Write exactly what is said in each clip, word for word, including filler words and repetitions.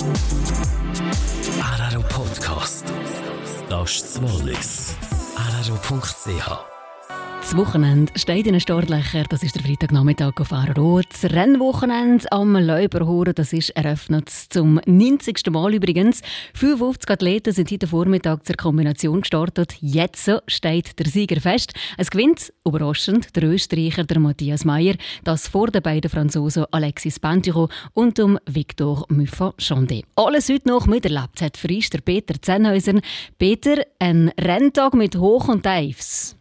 R R O Podcast. Das ist das Wallis. R R O Punkt C H. Das Wochenende steht in den Startlöchern. Das ist der Freitagnachmittag auf R R O. Das Rennwochenende am Leuberhoren, das ist eröffnet zum neunzigsten Mal übrigens. fünfundfünfzig Athleten sind heute Vormittag zur Kombination gestartet. Jetzt steht der Sieger fest. Es gewinnt, überraschend, der Österreicher der Matthias Meyer, das vor den beiden Franzosen Alexis Pinturault und um Victor Muffat-Chandais. Alles heute noch miterlebt hat für uns der Peter Zennhäuser. Peter, ein Renntag mit Hoch und Tiefs.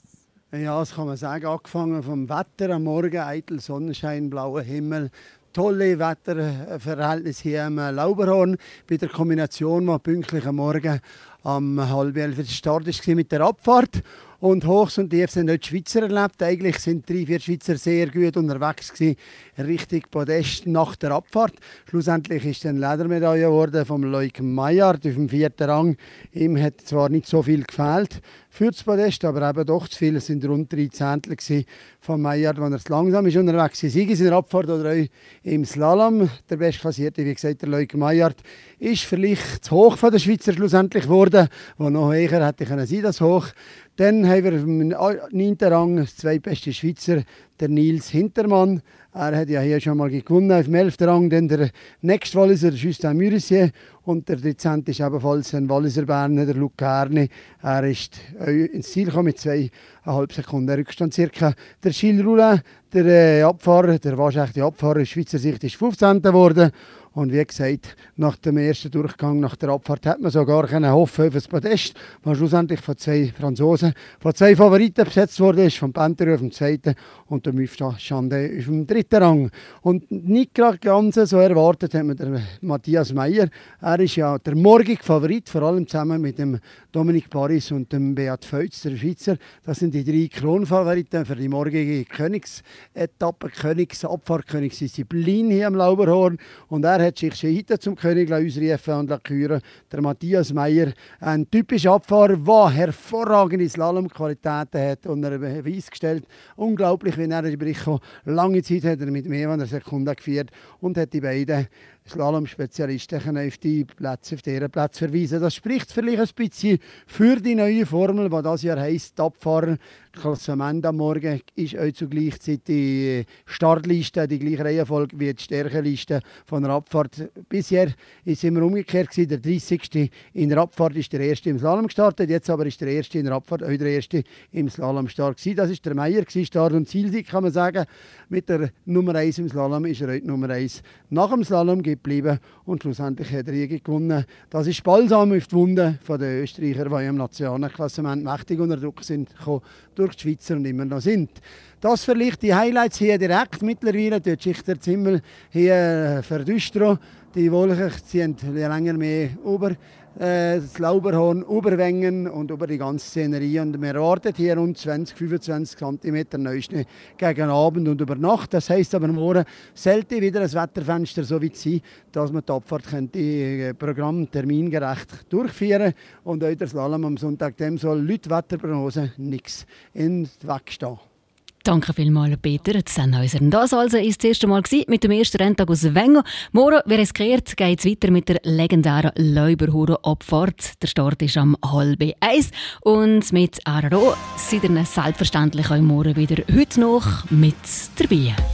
Ja, das kann man sagen. Angefangen vom Wetter am Morgen, eitel Sonnenschein, blauer Himmel. Tolle Wetterverhältnisse hier am Lauberhorn. Bei der Kombination, die pünktlich am Morgen um halb elf der Start war mit der Abfahrt. Und Hochs und Tiefs haben nicht die Schweizer erlebt. Eigentlich sind drei, vier Schweizer sehr gut unterwegs gewesen, richtig Podest nach der Abfahrt. Schlussendlich ist dann Ledermedaille geworden vom Loic Maillard auf dem vierten Rang. Ihm hat zwar nicht so viel gefehlt für das Podest, aber eben doch zu viel. Es sind rund drei Zehntel von Maillard, wenn er zu langsam ist unterwegs ist. Sei es in der Abfahrt oder auch im Slalom. Der Bestklassierte, wie gesagt, der Loic Maillard, ist vielleicht zu hoch von der Schweizer schlussendlich geworden, wo noch höher hätte sein können, das hoch. Dann haben wir im neunten Rang der zweitbeste Schweizer, der Nils Hintermann. Er hat ja hier schon mal gewonnen. Auf dem elften Rang dann der nächste Walliser, Justin Murissier. Und der dreizehnte ist ebenfalls ein Walliser Berner, der Luc Carne. Er ist ins Ziel gekommen mit zweieinhalb Sekunden Rückstand circa. Der Gilles Roulin, der äh, Abfahrer, der waschechte Abfahrer aus Schweizer Sicht, ist fünfzehnter geworden. Und wie gesagt, nach dem ersten Durchgang, nach der Abfahrt, hat man sogar können hoffen auf das Podest, was schlussendlich von zwei Franzosen, von zwei Favoriten besetzt wurde, von Pinturault auf dem zweiten und der Muffat-Chandais auf dem dritten Rang. Und nicht gerade ganz so erwartet hat man den Matthias Meyer. Er ist ja der morgige Favorit, vor allem zusammen mit dem Dominic Paris und dem Beat Feutz, der Schweizer. Das sind die drei Kronfavoriten für die morgige Königsetappe, Königsabfahrt, Königsdisziplin hier am Lauberhorn. Und er hat sich schon heute zum König ausrufen und küren. Der Matthias Meyer, ein typischer Abfahrer, der hervorragende Slalomqualitäten hat und er Beweis gestellt. Unglaublich, wie er Bericht kam. Lange Zeit hat er mit mehr als einer Sekunde geführt und hat die beiden Slalom-Spezialisten auf die Plätze, auf deren Plätze verweisen. Das spricht vielleicht ein bisschen für die neue Formel, die das Jahr heisst, die Abfahrer. Klassement am Morgen ist auch zugleich die Startliste, die gleiche Reihenfolge wie die Stärkeliste von der Abfahrt. Bisher war es immer umgekehrt. Der dreißigste in der Abfahrt ist der erste im Slalom gestartet, jetzt aber ist der erste in der Abfahrt auch der erste im Slalom Start. Das war der Meyer, Start- und Zielsieg, kann man sagen. Mit der Nummer eins im Slalom ist er heute Nummer eins nach dem Slalom geblieben und schlussendlich hat er hier gewonnen. Das ist Balsam auf die Wunde der Österreicher, die im Nationalklassement mächtig unter Druck sind, durch die Schweizer und immer noch sind. Das vielleicht die Highlights hier direkt mittlerweile. Dort ist der Zimmel hier verdüstert. Die Wolken sind länger mehr über äh, das Lauberhorn, über Wengen und über die ganze Szenerie. Und man erwartet hier rund zwanzig, fünfundzwanzig Zentimeter Neuschnee gegen Abend und über Nacht. Das heisst aber morgen sollte wieder ein Wetterfenster so weit sein, dass man die Abfahrt könnte, äh, Programm termingerecht durchführen und auch der Slalom am Sonntag, dem soll laut Wetterprognose nichts in den Weg stehen. Danke vielmals, Peter Zennhäuser. Das also ist das erste Mal mit dem ersten Renntag aus Wengen. Morgen, wer es gehört, geht es weiter mit der legendären Leuberhoren-Abfahrt. Der Start ist am halb eins. Und mit R R O seid ihr selbstverständlich auch morgen wieder heute noch mit dabei.